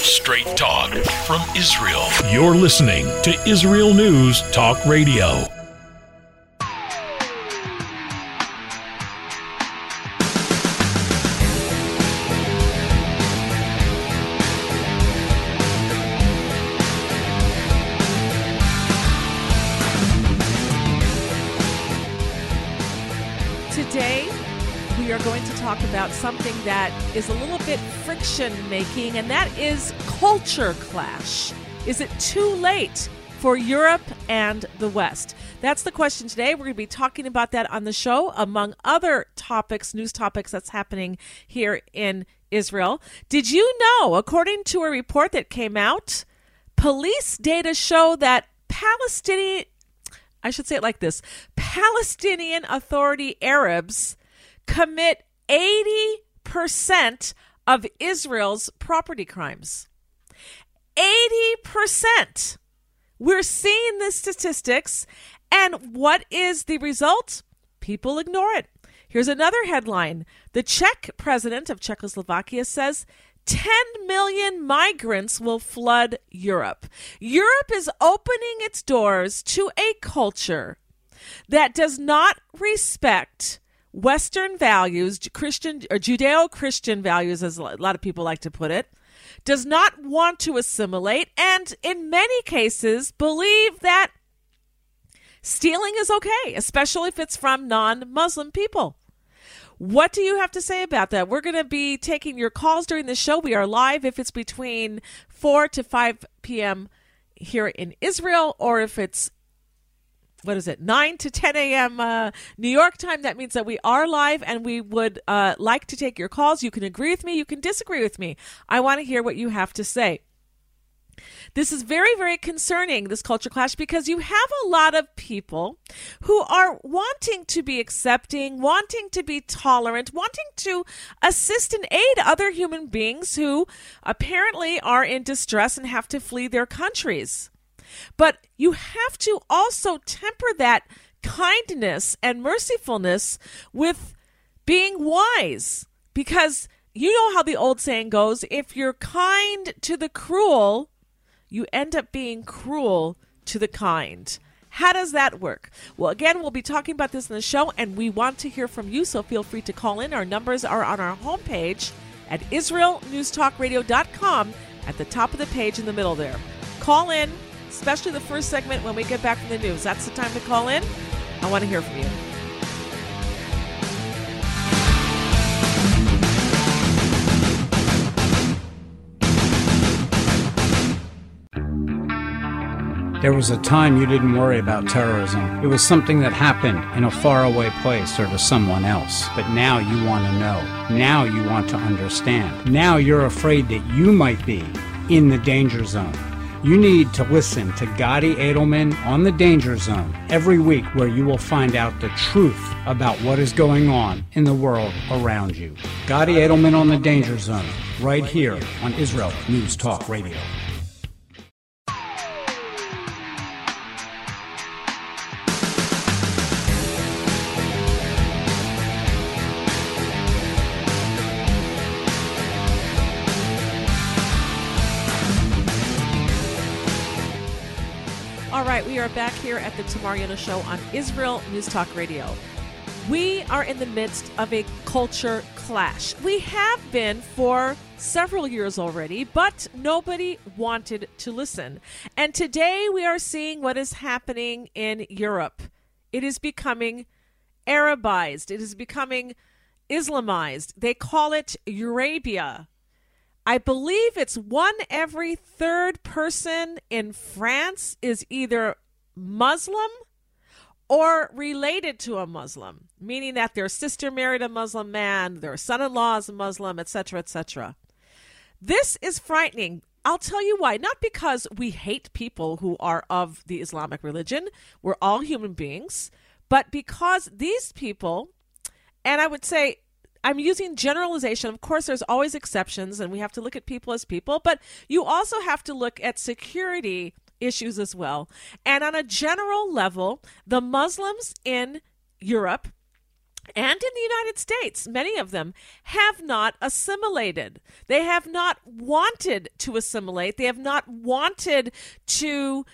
Straight talk from Israel. You're listening to Israel News Talk Radio. Today, we are going to talk about something that is a little bit friction-making, and that is culture clash. Is it too late for Europe and the West? That's the question today. We're going to be talking about that on the show, among other topics, news topics that's happening here in Israel. Did you know, according to a report that came out, police data show that Palestinian Authority Arabs commit 80% of Israel's property crimes. 80%. We're seeing the statistics, and what is the result? People ignore it. Here's another headline. The Czech president of Czechoslovakia says 10 million migrants will flood Europe. Europe is opening its doors to a culture that does not respect Western values, Christian or Judeo-Christian values, as a lot of people like to put it, does not want to assimilate, and in many cases believe that stealing is okay, especially if it's from non-Muslim people. What do you have to say about that? We're going to be taking your calls during the show. We are live if it's between 4 to 5 p.m. here in Israel, or if it's 9 to 10 a.m. New York time. That means that we are live, and we would like to take your calls. You can agree with me. You can disagree with me. I want to hear what you have to say. This is very, very concerning, this culture clash, because you have a lot of people who are wanting to be accepting, wanting to be tolerant, wanting to assist and aid other human beings who apparently are in distress and have to flee their countries. But you have to also temper that kindness and mercifulness with being wise, because you know how the old saying goes, if you're kind to the cruel, you end up being cruel to the kind. How does that work? Well, again, we'll be talking about this in the show, and we want to hear from you, so feel free to call in. Our numbers are on our homepage at IsraelNewsTalkRadio.com at the top of the page in the middle there. Call in, especially the first segment when we get back from the news. That's the time to call in. I want to hear from you. There was a time you didn't worry about terrorism. It was something that happened in a faraway place or to someone else. But now you want to know. Now you want to understand. Now you're afraid that you might be in the danger zone. You need to listen to Gadi Edelman on The Danger Zone every week, where you will find out the truth about what is going on in the world around you. Gadi Edelman on The Danger Zone, right here on Israel News Talk Radio. We are back here at the Tamar Yona Show on Israel News Talk Radio. We are in the midst of a culture clash. We have been for several years already, but nobody wanted to listen. And today we are seeing what is happening in Europe. It is becoming Arabized. It is becoming Islamized. They call it Eurabia. I believe it's one every third person in France is either Muslim or related to a Muslim, meaning that their sister married a Muslim man, their son-in-law is a Muslim, etc., etc. This is frightening. I'll tell you why. Not because we hate people who are of the Islamic religion. We're all human beings. But because these people, and I would say, I'm using generalization. Of course, there's always exceptions, and we have to look at people as people, but you also have to look at security issues as well. And on a general level, the Muslims in Europe and in the United States, many of them have not assimilated. They have not wanted to assimilate. They have not wanted to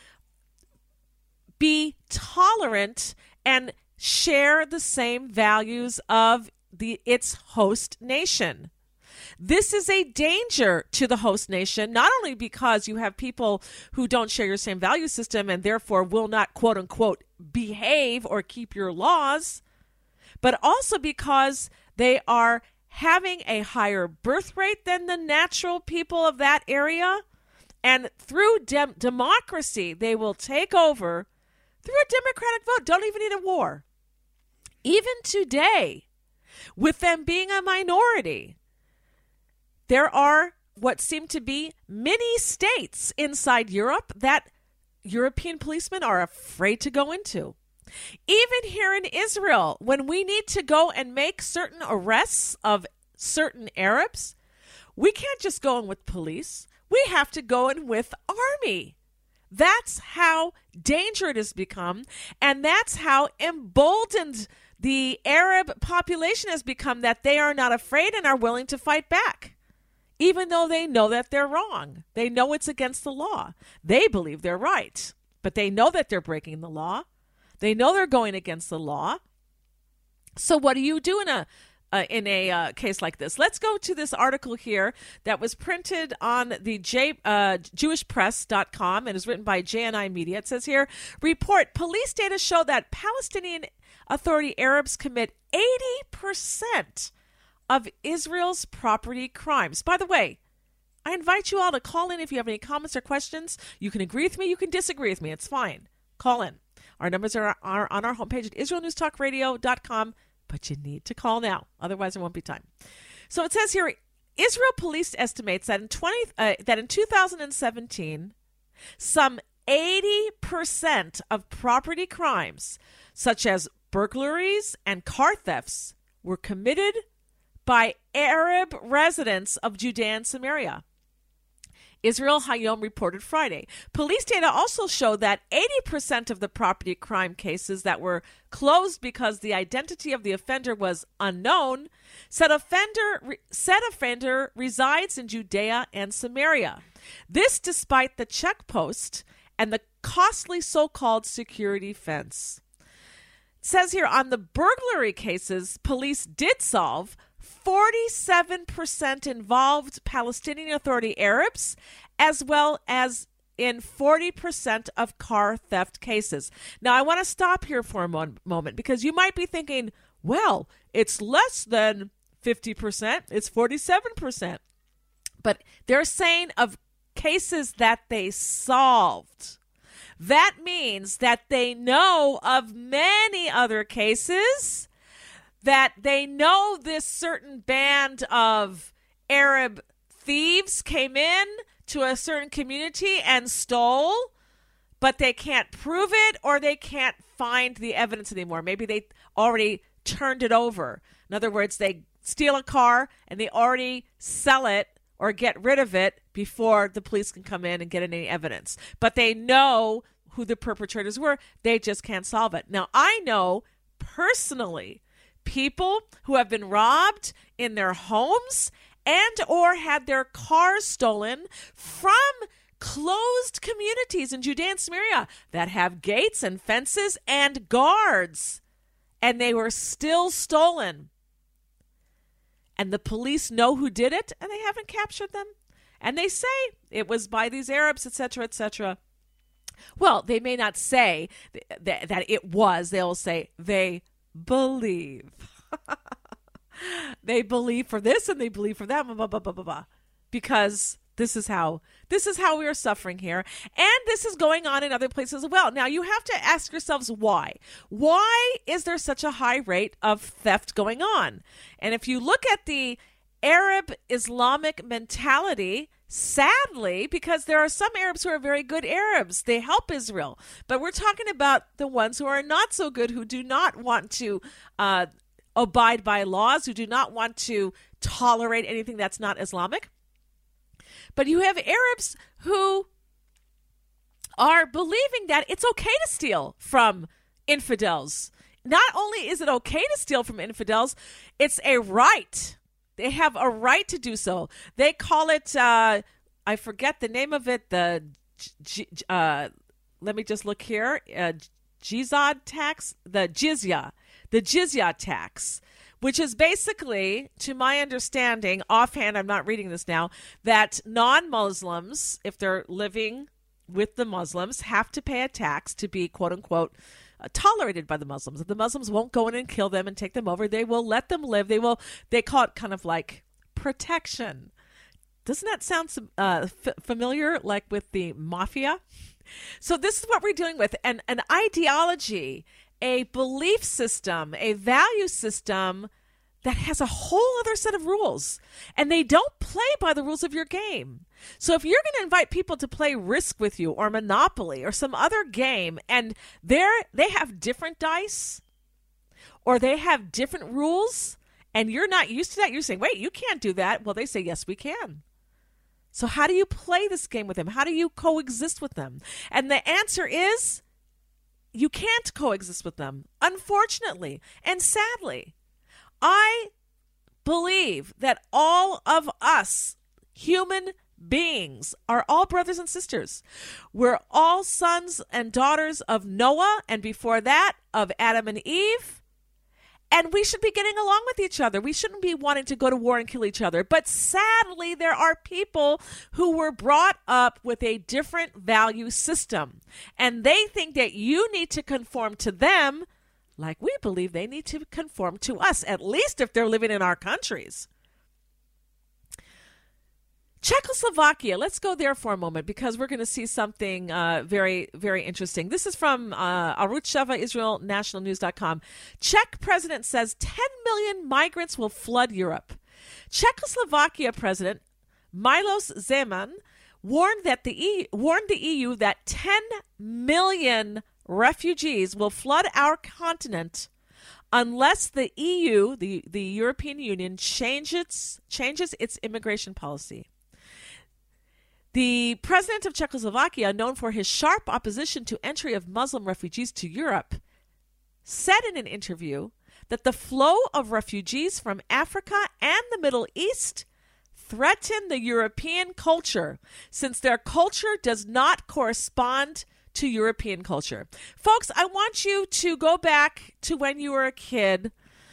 be tolerant and share the same values of its host nation. This is a danger to the host nation, not only because you have people who don't share your same value system and therefore will not, quote unquote, behave or keep your laws, but also because they are having a higher birth rate than the natural people of that area. And through democracy, they will take over through a democratic vote. Don't even need a war. Even today, with them being a minority, there are what seem to be many states inside Europe that European policemen are afraid to go into. Even here in Israel, when we need to go and make certain arrests of certain Arabs, we can't just go in with police. We have to go in with army. That's how dangerous it has become, and that's how emboldened the Arab population has become, that they are not afraid and are willing to fight back, even though they know that they're wrong. They know it's against the law. They believe they're right, but they know that they're breaking the law. They know they're going against the law. So what do you do in a case like this? Let's go to this article here that was printed on the JewishPress.com and is written by JNI Media. It says here, report, police data show that Palestinian Authority Arabs commit 80% of Israel's property crimes. By the way, I invite you all to call in if you have any comments or questions. You can agree with me. You can disagree with me. It's fine. Call in. Our numbers are on our homepage at IsraelNewsTalkRadio.com, but you need to call now. Otherwise, there won't be time. So it says here, Israel police estimates that in 2017, some 80% of property crimes, such as burglaries and car thefts, were committed by Arab residents of Judea and Samaria. Israel Hayom reported Friday. Police data also show that 80% of the property crime cases that were closed because the identity of the offender was unknown said offender resides in Judea and Samaria. This despite the checkpost and the costly so-called security fence. It says here, on the burglary cases police did solve, 47% involved Palestinian Authority Arabs, as well as in 40% of car theft cases. Now, I want to stop here for a moment because you might be thinking, well, it's less than 50%, it's 47%. But they're saying of cases that they solved. That means that they know of many other cases, that they know this certain band of Arab thieves came in to a certain community and stole, but they can't prove it or they can't find the evidence anymore. Maybe they already turned it over. In other words, they steal a car and they already sell it or get rid of it before the police can come in and get any evidence. But they know who the perpetrators were. They just can't solve it. Now, I know personally people who have been robbed in their homes and or had their cars stolen from closed communities in Judea and Samaria that have gates and fences and guards, and they were still stolen. And the police know who did it, and they haven't captured them. And they say it was by these Arabs, etc., etc. Well, they may not say that it was. They'll say they believe. They believe for this and they believe for that, blah, blah, blah, blah, blah, blah. Because this is how we are suffering here. And this is going on in other places as well. Now, you have to ask yourselves why. Why is there such a high rate of theft going on? And if you look at the Arab Islamic mentality, sadly, because there are some Arabs who are very good Arabs, they help Israel. But we're talking about the ones who are not so good, who do not want to abide by laws, who do not want to tolerate anything that's not Islamic. But you have Arabs who are believing that it's okay to steal from infidels not only is it okay to steal from infidels, it's a right. They have a right to do so. They call it, I forget the name of it, let me just look here, Jizad tax, the jizya tax, which is basically, to my understanding, offhand, I'm not reading this now, that non-Muslims, if they're living with the Muslims, have to pay a tax to be, quote unquote, tolerated by the Muslims. If the Muslims won't go in and kill them and take them over, they will let them live. They call it kind of like protection. Doesn't that sound familiar, like with the mafia? So this is what we're dealing with, an ideology, a belief system, a value system that has a whole other set of rules, and they don't play by the rules of your game. So if you're going to invite people to play Risk with you or Monopoly or some other game, and they have different dice or they have different rules, and you're not used to that, you're saying, wait, you can't do that. Well, they say, yes, we can. So how do you play this game with them? How do you coexist with them? And the answer is you can't coexist with them, unfortunately and sadly. I believe that all of us human beings are all brothers and sisters. We're all sons and daughters of Noah, and before that, of Adam and Eve. And we should be getting along with each other. We shouldn't be wanting to go to war and kill each other. But sadly, there are people who were brought up with a different value system. And they think that you need to conform to them like we believe they need to conform to us, at least if they're living in our countries. Czechoslovakia, let's go there for a moment because we're going to see something very, very interesting. This is from Arutz Sheva, IsraelNationalNews.com. Czech president says 10 million migrants will flood Europe. Czechoslovakia president Milos Zeman warned the EU that 10 million refugees will flood our continent unless the EU, the European Union, changes its immigration policy. The president of Czechoslovakia, known for his sharp opposition to entry of Muslim refugees to Europe, said in an interview that the flow of refugees from Africa and the Middle East threaten the European culture, since their culture does not correspond to European culture. Folks, I want you to go back to when you were a kid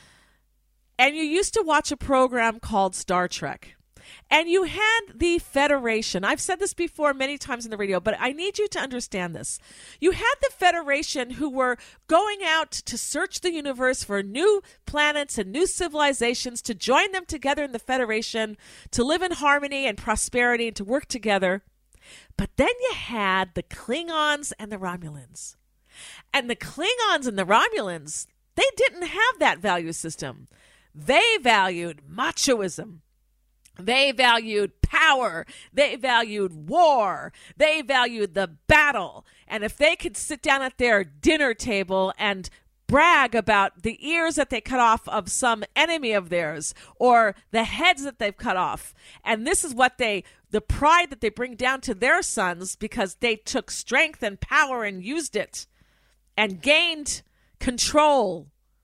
and you used to watch a program called Star Trek. And you had the Federation. I've said this before many times in the radio, but I need you to understand this. You had the Federation who were going out to search the universe for new planets and new civilizations, to join them together in the Federation, to live in harmony and prosperity and to work together. But then you had the Klingons and the Romulans. And the Klingons and the Romulans, they didn't have that value system. They valued machoism. They valued power. They valued war. They valued the battle. And if they could sit down at their dinner table and brag about the ears that they cut off of some enemy of theirs or the heads that they've cut off, and this is what the pride that they bring down to their sons because they took strength and power and used it and gained control.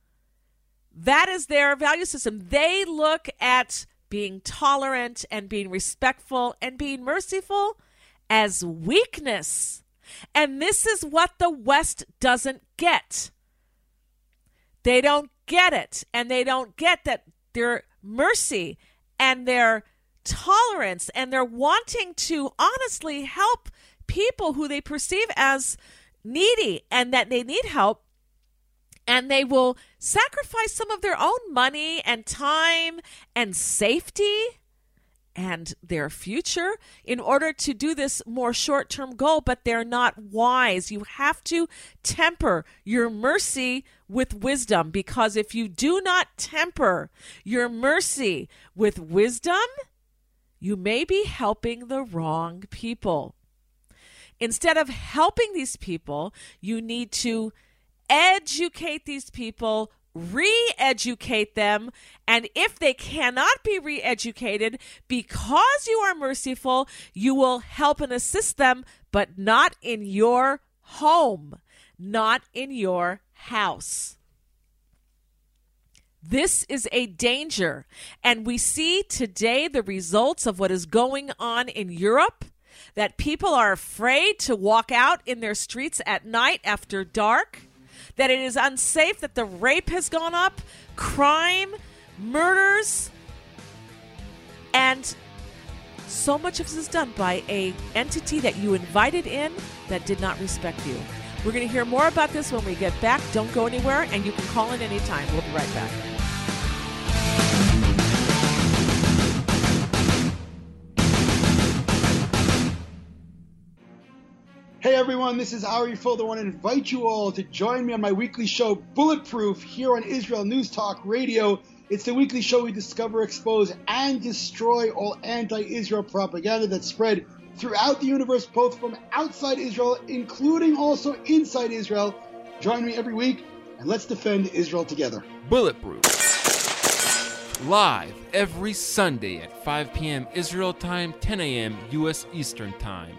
That is their value system. They look at being tolerant and being respectful and being merciful as weakness. And this is what the West doesn't get. They don't get it. And they don't get that their mercy and their tolerance and their wanting to honestly help people who they perceive as needy and that they need help. And they will sacrifice some of their own money and time and safety and their future in order to do this more short-term goal, but they're not wise. You have to temper your mercy with wisdom, because if you do not temper your mercy with wisdom, you may be helping the wrong people. Instead of helping these people, you need to educate these people, re-educate them, and if they cannot be re-educated, because you are merciful, you will help and assist them, but not in your home, not in your house. This is a danger. And we see today the results of what is going on in Europe, that people are afraid to walk out in their streets at night after dark, that it is unsafe, that the rape has gone up, crime, murders, and so much of this is done by an entity that you invited in that did not respect you. We're going to hear more about this when we get back. Don't go anywhere, and you can call in anytime. We'll be right back. Hey everyone, this is Ari Fulda. I want to invite you all to join me on my weekly show, Bulletproof, here on Israel News Talk Radio. It's the weekly show we discover, expose, and destroy all anti-Israel propaganda that's spread throughout the universe, both from outside Israel, including also inside Israel. Join me every week, and let's defend Israel together. Bulletproof. Live every Sunday at 5 p.m. Israel time, 10 a.m. U.S. Eastern time.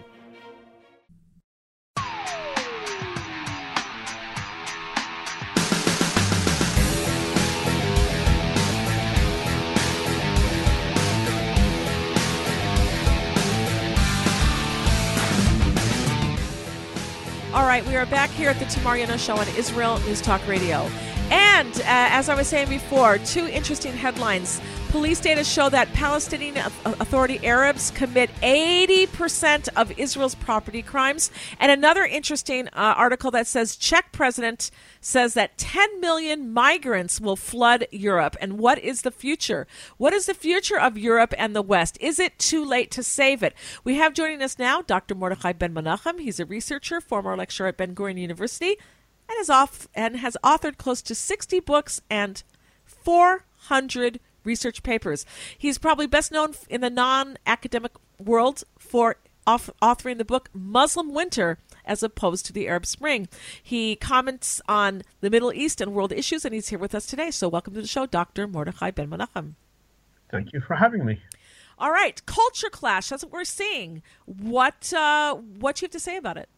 All right, we are back here at the Tamar Yonah Show on Israel News Talk Radio. And as I was saying before, two interesting headlines. Police data show that Palestinian Authority Arabs commit 80% of Israel's property crimes. And another interesting article that says Czech president says that 10 million migrants will flood Europe. And what is the future? What is the future of Europe and the West? Is it too late to save it? We have joining us now Dr. Mordechai Ben-Menachem. He's a researcher, former lecturer at Ben-Gurion University, and has authored close to 60 books and 400 research papers. He's probably best known in the non-academic world for authoring the book Muslim Winter as opposed to the Arab Spring. He comments on the Middle East and world issues, and he's here with us today. So welcome to the show, Dr. Mordechai Ben-Menachem. Thank you for having me. All right, culture clash. That's what we're seeing. What do you have to say about it?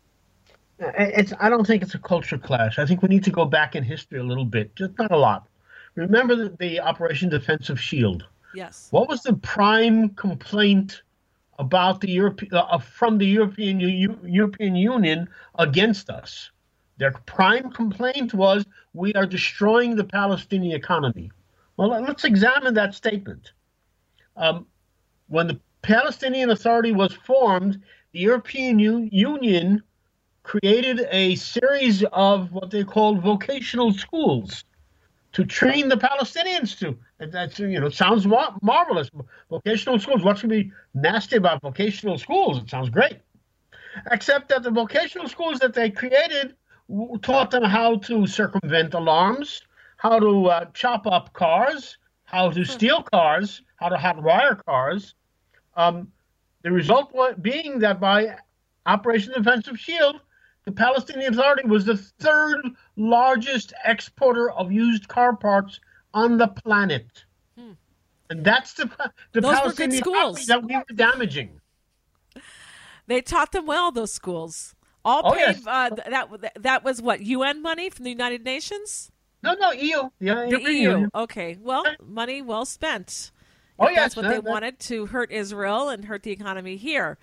I don't think it's a culture clash. I think we need to go back in history a little bit, just not a lot. Remember the Operation Defensive Shield? Yes. What was the prime complaint about from the European Union against us? Their prime complaint was, we are destroying the Palestinian economy. Well, let's examine that statement. When the Palestinian Authority was formed, the European Union created a series of what they called vocational schools to train the Palestinians to. And that's, sounds marvelous. Vocational schools. What should be nasty about vocational schools? It sounds great. Except that the vocational schools that they created taught them how to circumvent alarms, how to chop up cars, how to steal cars, how to hotwire cars. The result being that by Operation Defensive Shield, the Palestinian Authority was the third largest exporter of used car parts on the planet. And that's the Palestinian economy that we were damaging. They taught them well, those schools. All paid. Yes. That was what, UN money from the United Nations? No, EU. Yeah, the EU. Okay. Well, money well spent. That's what they wanted, to hurt Israel and hurt the economy here.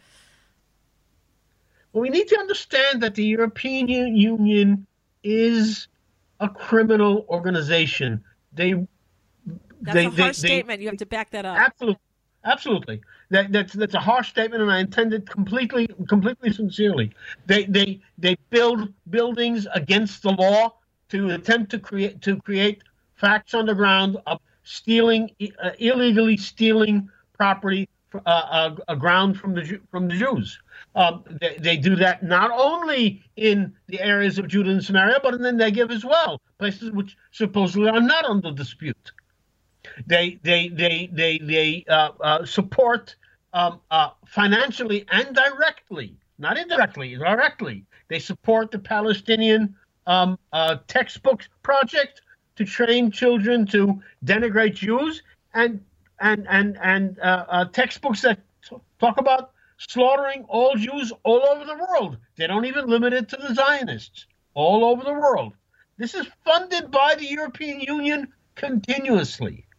Well, we need to understand that the European Union is a criminal organization. That's a harsh statement. You have to back that up. Absolutely. That's a harsh statement, and I intend it completely sincerely. They build buildings against the law to attempt to create facts on the ground of illegally stealing property, ground from the Jews. They do that not only in the areas of Judah and Samaria, but in the Negev as well, places which supposedly are not under dispute. They support financially and directly, not indirectly, directly. They support the Palestinian textbooks project to train children to denigrate Jews, and textbooks that talk about slaughtering all Jews all over the world. They don't even limit it to the Zionists. All over the world. This is funded by the European Union continuously.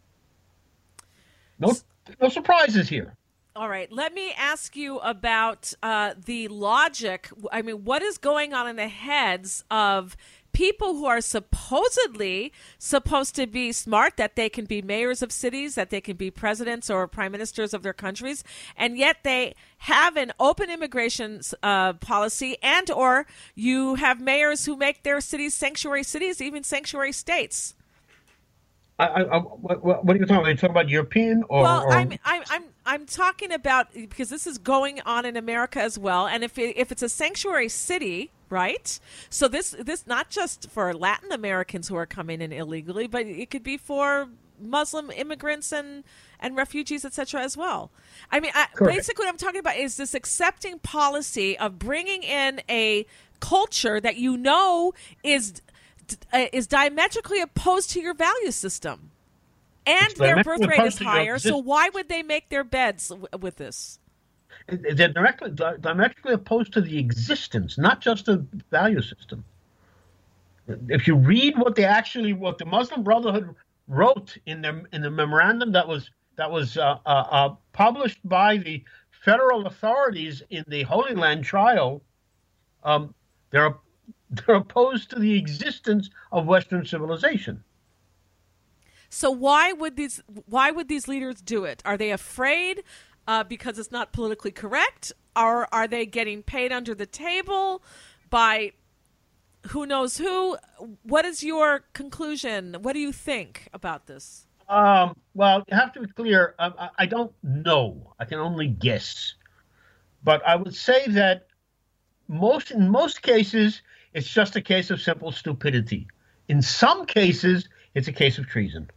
No surprises here. All right. Let me ask you about the logic. I mean, what is going on in the heads of people who are supposedly supposed to be smart, that they can be mayors of cities, that they can be presidents or prime ministers of their countries, and yet they have an open immigration policy, and or you have mayors who make their cities, even sanctuary states. What are you talking about? Are you talking about European or? Well, I'm talking about, because this is going on in America as well, and if it's a sanctuary city, right? So this not just for Latin Americans who are coming in illegally, but it could be for Muslim immigrants and refugees, etc. as well. I mean, basically what I'm talking about is this accepting policy of bringing in a culture that you know is diametrically opposed to your value system, and their birth rate is higher. So why would they make their beds with this? They're diametrically opposed to the existence, not just the value system. If you read what the Muslim Brotherhood wrote in the memorandum that was published by the federal authorities in the Holy Land trial, they're opposed to the existence of Western civilization. So why would these leaders do it? Are they afraid because it's not politically correct? Or are they getting paid under the table by who knows who? What is your conclusion? What do you think about this? Well, you have to be clear. I don't know. I can only guess. But I would say that in most cases, it's just a case of simple stupidity. In some cases, it's a case of treason.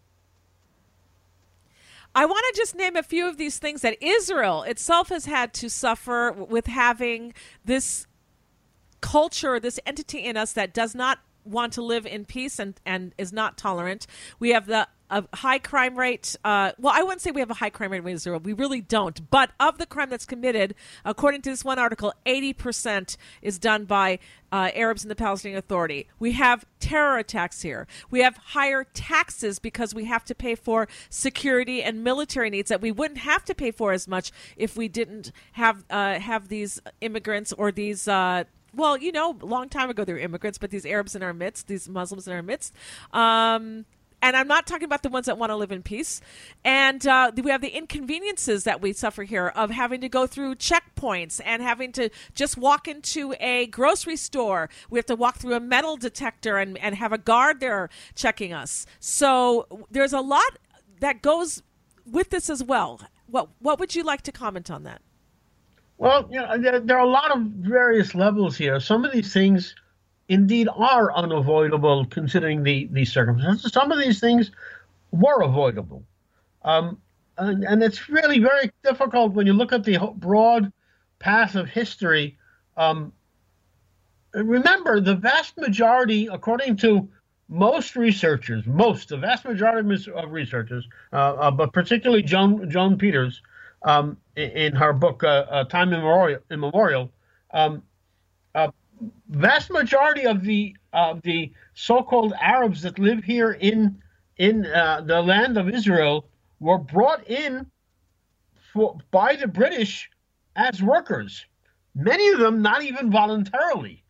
I want to just name a few of these things that Israel itself has had to suffer with having this culture, this entity in us that does not want to live in peace and is not tolerant. We have a high crime rate. Well, I wouldn't say we have a high crime rate in Israel. We really don't. But of the crime that's committed, according to this one article, 80% is done by Arabs in the Palestinian Authority. We have terror attacks here. We have higher taxes because we have to pay for security and military needs that we wouldn't have to pay for as much if we didn't have these immigrants or these well, you know, a long time ago they were immigrants, but these Arabs in our midst, these Muslims in our midst. And I'm not talking about the ones that want to live in peace. And we have the inconveniences that we suffer here of having to go through checkpoints and having to just walk into a grocery store. We have to walk through a metal detector and have a guard there checking us. So there's a lot that goes with this as well. What would you like to comment on that? Well, you know, there are a lot of various levels here. Some of these things indeed are unavoidable considering the circumstances. Some of these things were avoidable. And it's really very difficult when you look at the broad path of history. Remember, the vast majority, according to most researchers, the vast majority of researchers, but particularly Joan Peters, in her book Time Immemorial, vast majority of the so-called Arabs that live here in the land of Israel were brought in by the British as workers. Many of them not even voluntarily.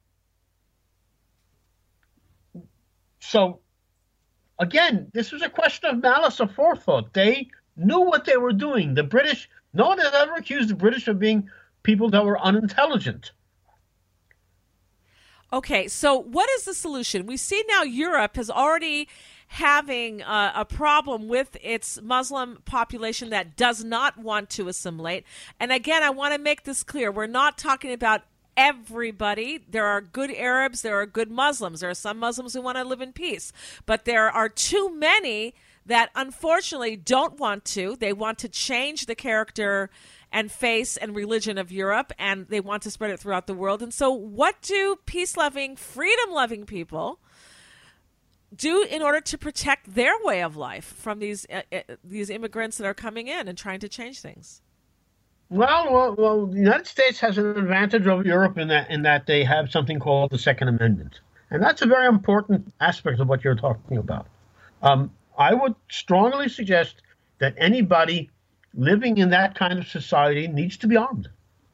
So, again, this was a question of malice aforethought. They knew what they were doing. The British, no one has ever accused the British of being people that were unintelligent. Okay, so what is the solution? We see now Europe is already having a problem with its Muslim population that does not want to assimilate. And again, I want to make this clear. We're not talking about everybody. There are good Arabs. There are good Muslims. There are some Muslims who want to live in peace. But there are too many that unfortunately don't want to. They want to change the character and face and religion of Europe, and they want to spread it throughout the world. And so what do peace-loving, freedom-loving people do in order to protect their way of life from these immigrants that are coming in and trying to change things? Well, the United States has an advantage over Europe in that they have something called the Second Amendment. And that's a very important aspect of what you're talking about. I would strongly suggest that anybody living in that kind of society needs to be armed.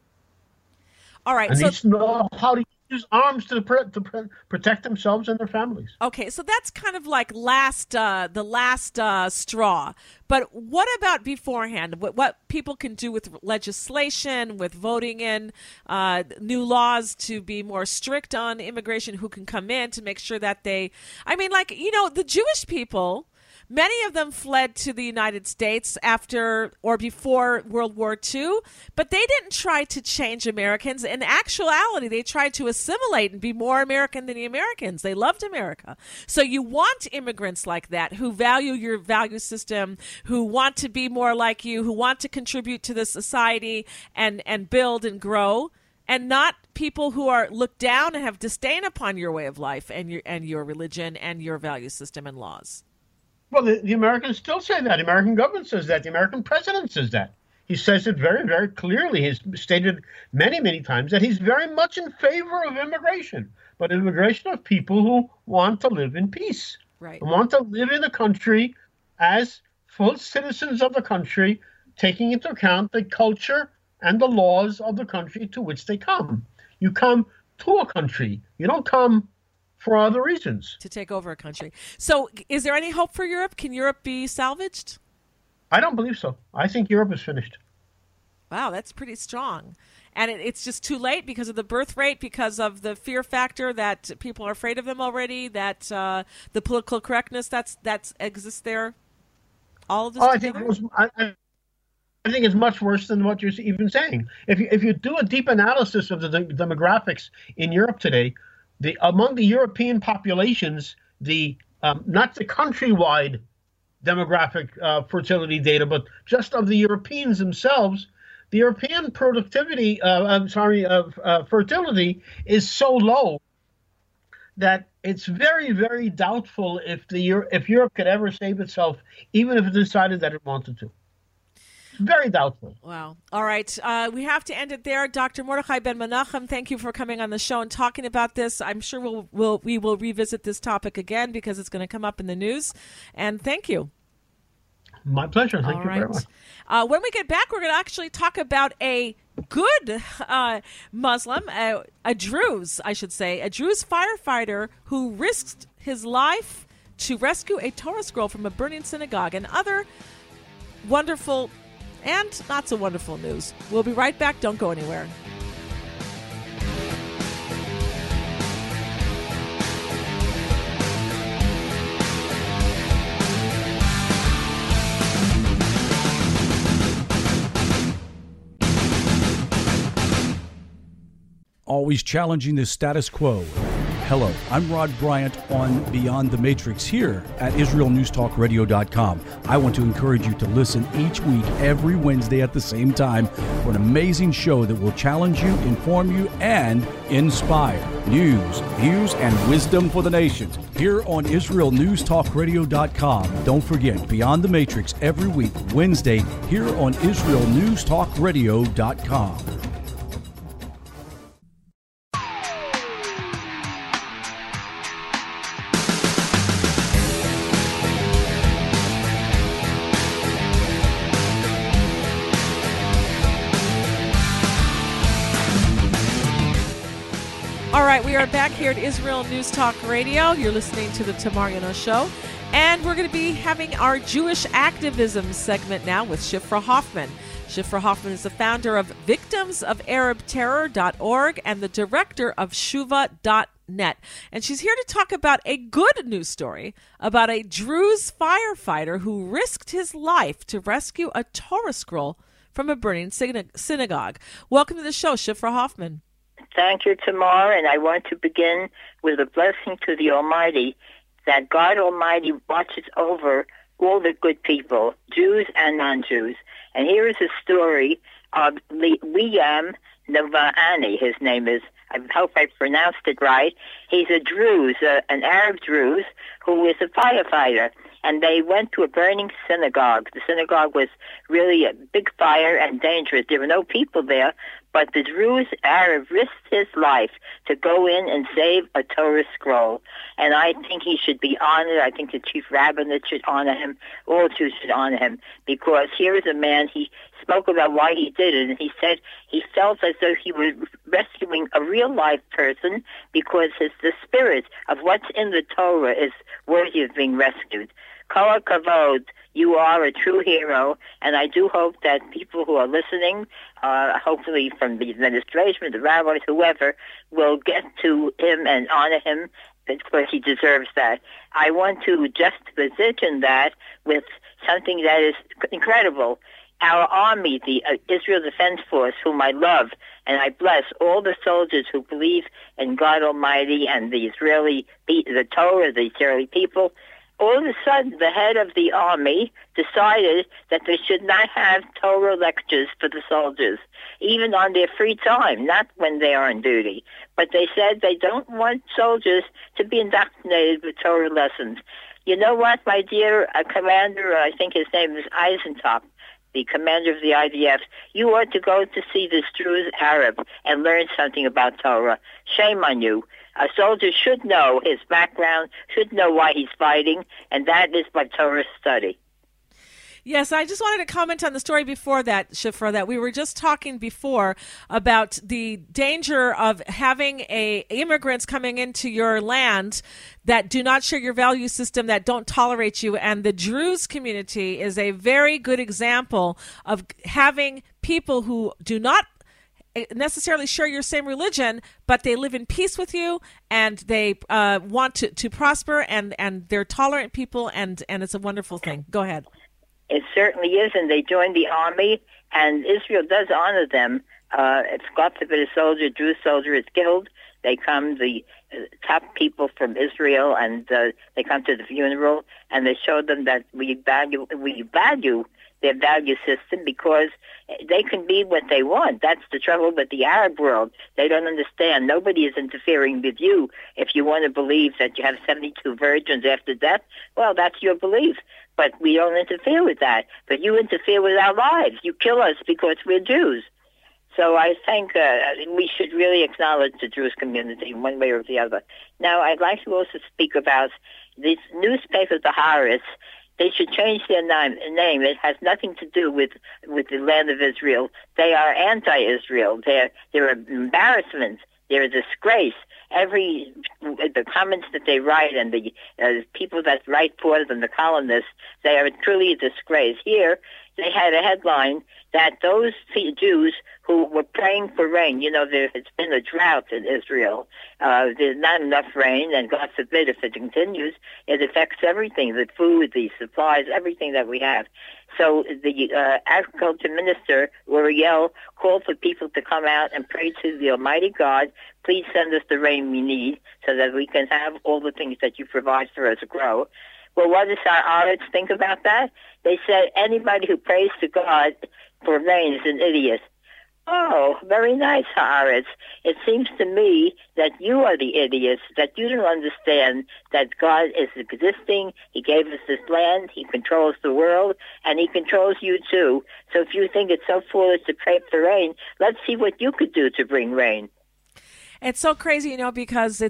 All right. And So needs to know how to use arms to protect themselves and their families. okay, so that's kind of like the last straw. But what about beforehand? What people can do with legislation, with voting in new laws to be more strict on immigration, who can come in, to make sure that they, I mean, like, you know, the Jewish people, many of them fled to the United States after or before World War II, but they didn't try to change Americans. In actuality, they tried to assimilate and be more American than the Americans. They loved America. So you want immigrants like that who value your value system, who want to be more like you, who want to contribute to the society and build and grow, and not people who are looked down and have disdain upon your way of life and your religion and your value system and laws. Well, the Americans still say that. The American government says that. The American president says that. He says it very, very clearly. He's stated many, many times that he's very much in favor of immigration, but immigration of people who want to live in peace, Right. and want to live in the country as full citizens of the country, taking into account the culture and the laws of the country to which they come. You come to a country. You don't come for other reasons. To take over a country. So is there any hope for Europe? Can Europe be salvaged? I don't believe so. I think Europe is finished. Wow, that's pretty strong. And it's just too late because of the birth rate, because of the fear factor that people are afraid of them already, that the political correctness that exists there. All of this together? I think it's much worse than what you're even saying. If you do a deep analysis of the demographics in Europe today, among the European populations, not the countrywide demographic fertility data, but just of the Europeans themselves, the European fertility is so low that it's very, very doubtful if Europe could ever save itself, even if it decided that it wanted to. Very doubtful. Wow. All right. We have to end it there. Dr. Mordechai Ben-Menachem, thank you for coming on the show and talking about this. I'm sure we will revisit this topic again because it's going to come up in the news. And thank you. My pleasure. Thank you very much. When we get back, we're going to actually talk about a good Muslim, a Druze, I should say, a Druze firefighter who risked his life to rescue a Torah scroll from a burning synagogue, and other wonderful and not so wonderful news. We'll be right back. Don't go anywhere. Always challenging the status quo. Hello, I'm Rod Bryant on Beyond the Matrix here at IsraelNewsTalkRadio.com. I want to encourage you to listen each week, every Wednesday at the same time, for an amazing show that will challenge you, inform you, and inspire. News, views, and wisdom for the nations here on IsraelNewsTalkRadio.com. Don't forget, Beyond the Matrix every week, Wednesday, here on IsraelNewsTalkRadio.com. All right, we are back here at Israel News Talk Radio. You're listening to the Tamar Yano Show. And we're going to be having our Jewish activism segment now with Shifra Hoffman. Shifra Hoffman is the founder of victimsofArabTerror.org and the director of Shuva.net. And she's here to talk about a good news story about a Druze firefighter who risked his life to rescue a Torah scroll from a burning synagogue. Welcome to the show, Shifra Hoffman. Thank you, Tamar, and I want to begin with a blessing to the Almighty, that God Almighty watches over all the good people, Jews and non-Jews. And here is a story of Liam Novani, his name is. I hope I pronounced it right. He's a Druze, an Arab Druze, who is a firefighter. And they went to a burning synagogue. The synagogue was really a big fire and dangerous. There were no people there, But the Druze Arab risked his life to go in and save a Torah scroll. And I think he should be honored. I think the chief rabbinate should honor him. All Jews should honor him, because here is a man, he spoke about why he did it, and he said he felt as though he was rescuing a real-life person, because the spirit of what's in the Torah is worthy of being rescued. Kol Kavod, you are a true hero, and I do hope that people who are listening, hopefully from the administration, the rabbis, whoever, will get to him and honor him, because he deserves that. I want to just position that with something that is incredible. Our army, the Israel Defense Force, whom I love, and I bless all the soldiers who believe in God Almighty and the Torah, the Israeli people. All of a sudden, the head of the army decided that they should not have Torah lectures for the soldiers, even on their free time, not when they are on duty. But they said they don't want soldiers to be indoctrinated with Torah lessons. You know what, my dear commander, I think his name is Eisentop, the commander of the IDF, you ought to go to see this Druze Arab and learn something about Torah. Shame on you. A soldier should know his background, should know why he's fighting, and that is by Torah study. Yes, I just wanted to comment on the story before that, Shifra, that we were just talking before about the danger of having immigrants coming into your land that do not share your value system, that don't tolerate you. And the Druze community is a very good example of having people who do not necessarily share your same religion, but they live in peace with you, and they want to prosper, and they're tolerant people, and it's a wonderful thing. Go ahead. It certainly is, and they joined the army, and Israel does honor them. If God forbid a Jewish soldier is killed, they come, the top people from Israel, and they come to the funeral, and they show them that we value their value system, because they can be what they want. That's the trouble with the Arab world. They don't understand. Nobody is interfering with you. If you want to believe that you have 72 virgins after death, well, that's your belief. But we don't interfere with that. But you interfere with our lives. You kill us because we're Jews. So I think we should really acknowledge the Jewish community in one way or the other. Now, I'd like to also speak about these newspapers, the Haaretz. They should change their name. It has nothing to do with the land of Israel. They are anti-Israel. They're an embarrassment. They're a disgrace. The comments that they write, and the people that write for them, the columnists, they are truly a disgrace. Here, they had a headline that those Jews who were praying for rain, there has been a drought in Israel. There's not enough rain, and God forbid if it continues, it affects everything, the food, the supplies, everything that we have. So the agriculture minister, Uriel, called for people to come out and pray to the Almighty God, please send us the rain we need so that we can have all the things that you provide for us to grow. Well, what does our Haaretz think about that? They said anybody who prays to God for rain is an idiot. Oh, very nice, Haaretz. It seems to me that you are the idiots, that you don't understand that God is existing. He gave us this land. He controls the world, and he controls you too. So if you think it's so foolish to pray for rain, let's see what you could do to bring rain. It's so crazy, because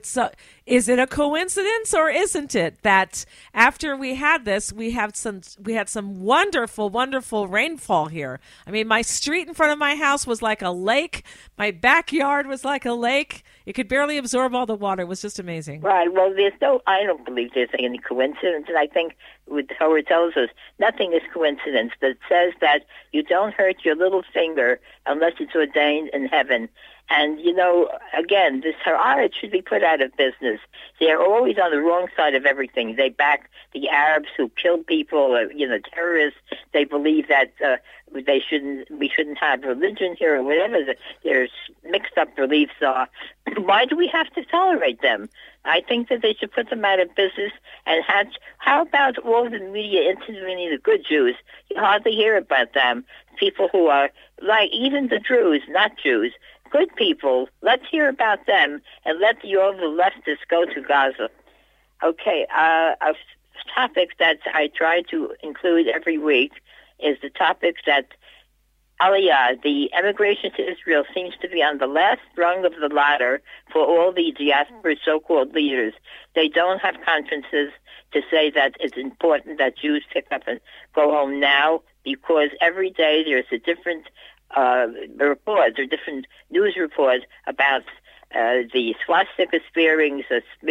is it a coincidence or isn't it that after we had this, we had some wonderful, wonderful rainfall here. I mean, my street in front of my house was like a lake. My backyard was like a lake. It could barely absorb all the water. It was just amazing. Right. Well, I don't believe there's any coincidence. And I think what Torah tells us, nothing is coincidence. That says that you don't hurt your little finger unless it's ordained in heaven. And, again, this Haaretz should be put out of business. They're always on the wrong side of everything. They back the Arabs who kill people, terrorists. They believe that we shouldn't have religion here or whatever their mixed up beliefs are. Why do we have to tolerate them? I think that they should put them out of business. And how about all the media interviewing the good Jews? You hardly hear about them. People who are like even the Druze, not Jews, good people. Let's hear about them, and let all the leftists go to Gaza. Okay, a topic that I try to include every week is the topic that Aliyah, the emigration to Israel seems to be on the last rung of the ladder for all the diaspora so-called leaders. They don't have conferences to say that it's important that Jews pick up and go home now, because every day there's a different report or different news report about the swastika spearings,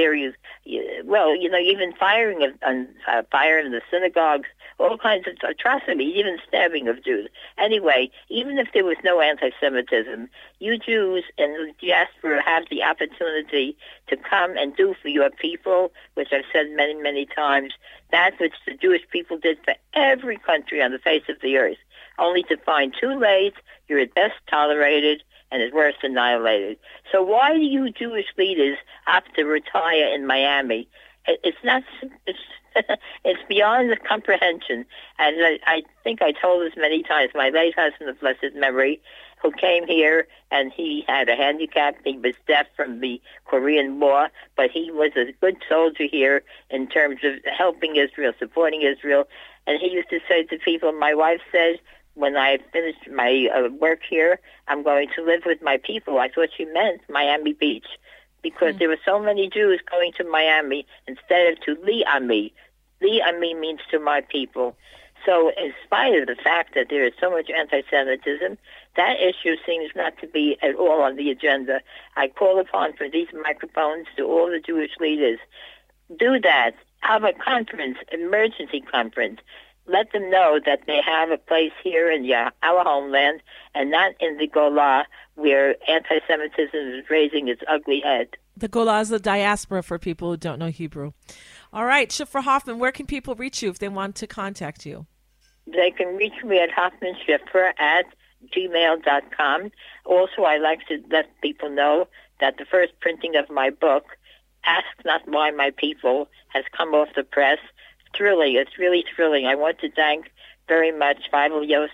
even firing fire in the synagogues, all kinds of atrocities, even stabbing of Jews. Anyway, even if there was no anti-Semitism, you Jews in the diaspora have the opportunity to come and do for your people, which I've said many, many times, that which the Jewish people did for every country on the face of the earth, only to find too late you're at best tolerated and at worst annihilated. So why do you Jewish leaders opt to retire in Miami? It's not. It's beyond the comprehension. And I think I told this many times. My late husband of blessed memory, who came here and he had a handicap. He was deaf from the Korean War, but he was a good soldier here in terms of helping Israel, supporting Israel. And he used to say to people, my wife said, when I finished my work here, I'm going to live with my people. I thought she meant Miami Beach, because there were so many Jews going to Miami instead of to Li Ami. Li Ami means to my people. So in spite of the fact that there is so much anti-Semitism, that issue seems not to be at all on the agenda. I call upon for these microphones to all the Jewish leaders. Do that. Have a conference, emergency conference. Let them know that they have a place here in our homeland and not in the Golah, where anti-Semitism is raising its ugly head. The Golah is the diaspora for people who don't know Hebrew. All right, Shifra Hoffman, where can people reach you if they want to contact you? They can reach me at hoffmanshifra@gmail.com. Also, I like to let people know that the first printing of my book, Ask Not Why My People, has come off the press. Thrilling. It's really thrilling. I want to thank very much Ron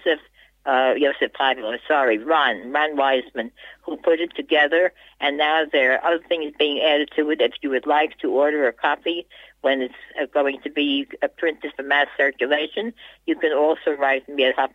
Wiseman, who put it together, and now there are other things being added to it. If you would like to order a copy when it's going to be printed for mass circulation, you can also write me at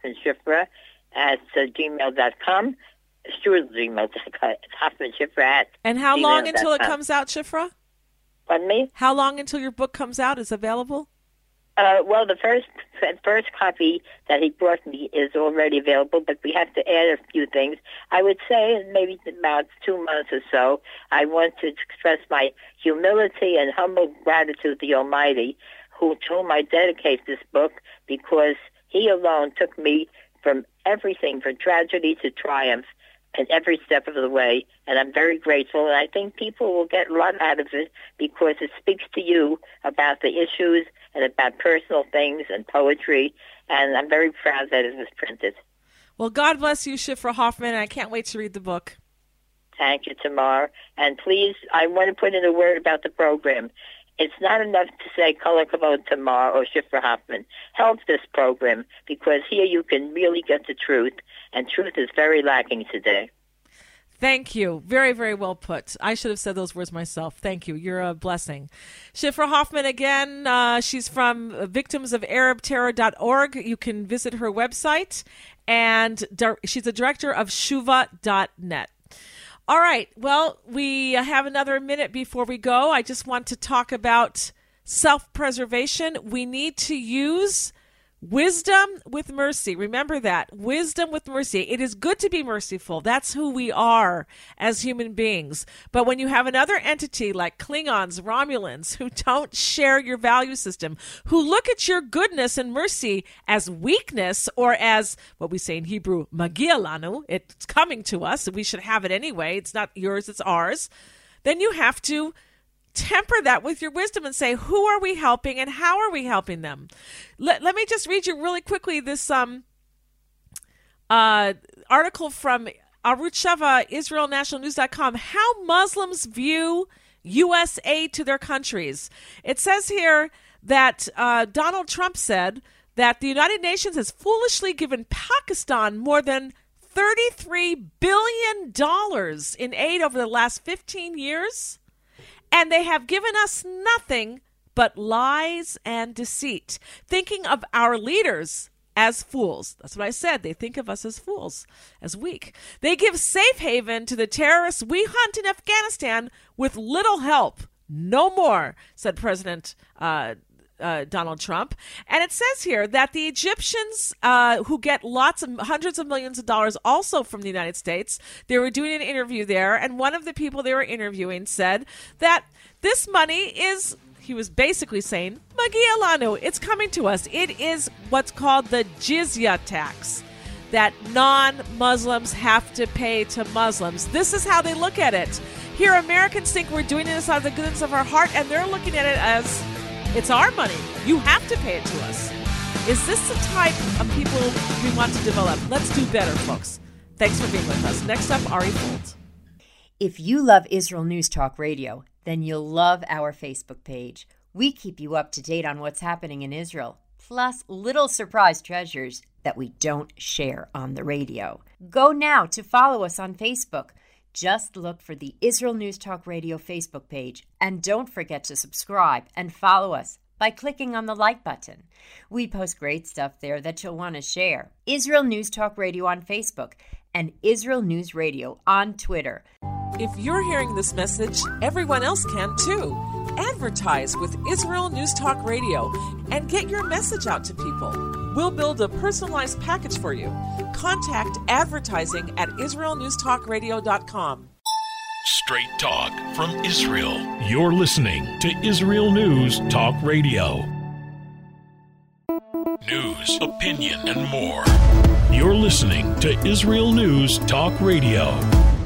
hoffmanshifra@gmail.com. Sure, Gmail.com. Hoffmanshifra. And how long until it comes out, Shifra? Pardon me? How long until your book comes out, is available? Well, the first copy that he brought me is already available, but we have to add a few things. I would say maybe about 2 months or so. I want to express my humility and humble gratitude to the Almighty, to whom I dedicate this book, because He alone took me from everything, from tragedy to triumph, at every step of the way, and I'm very grateful, and I think people will get a lot out of it because it speaks to you about the issues and about personal things and poetry, and I'm very proud that it was printed. Well, God bless you, Shifra Hoffman, and I can't wait to read the book. Thank you, Tamar. And please, I want to put in a word about the program. It's not enough to say Kol Hakavod Tamar or Shifra Hoffman. Help this program, because here you can really get the truth, and truth is very lacking today. Thank you. Very, very well put. I should have said those words myself. Thank you. You're a blessing. Shifra Hoffman, again, she's from victimsofArabTerror.org. You can visit her website, and she's the director of Shuva.net. All right. Well, we have another minute before we go. I just want to talk about self-preservation. We need to use wisdom with mercy. Remember that. Wisdom with mercy. It is good to be merciful. That's who we are as human beings. But when you have another entity like Klingons, Romulans, who don't share your value system, who look at your goodness and mercy as weakness, or as what we say in Hebrew, magia lanu, it's coming to us, we should have it anyway, it's not yours, it's ours, then you have to temper that with your wisdom and say, who are we helping and how are we helping them? Let me just read you really quickly this article from Arutz Sheva, IsraelNationalNews.com, how Muslims view U.S. aid to their countries. It says here that Donald Trump said that the United Nations has foolishly given Pakistan more than $33 billion in aid over the last 15 years. And they have given us nothing but lies and deceit, thinking of our leaders as fools. That's what I said. They think of us as fools, as weak. They give safe haven to the terrorists we hunt in Afghanistan with little help. No more, said President Donald Trump. And it says here that the Egyptians who get hundreds of millions of dollars also from the United States, they were doing an interview there, and one of the people they were interviewing said that this money is, he was basically saying, Magia Lanu, it's coming to us. It is what's called the jizya tax that non-Muslims have to pay to Muslims. This is how they look at it. Here, Americans think we're doing this out of the goodness of our heart, and they're looking at it as, it's our money. You have to pay it to us. Is this the type of people we want to develop? Let's do better, folks. Thanks for being with us. Next up, Ari Folt. If you love Israel News Talk Radio, then you'll love our Facebook page. We keep you up to date on what's happening in Israel, plus little surprise treasures that we don't share on the radio. Go now to follow us on Facebook. Just look for the Israel News Talk Radio Facebook page, and don't forget to subscribe and follow us by clicking on the like button. We post great stuff there that you'll want to share. Israel News Talk Radio on Facebook and Israel News Radio on Twitter. If you're hearing this message, everyone else can too. Advertise with Israel News Talk Radio and get your message out to people. We'll build a personalized package for you. Contact advertising at IsraelNewsTalkRadio.com. Straight talk from Israel. You're listening to Israel News Talk Radio. News, opinion, and more. You're listening to Israel News Talk Radio.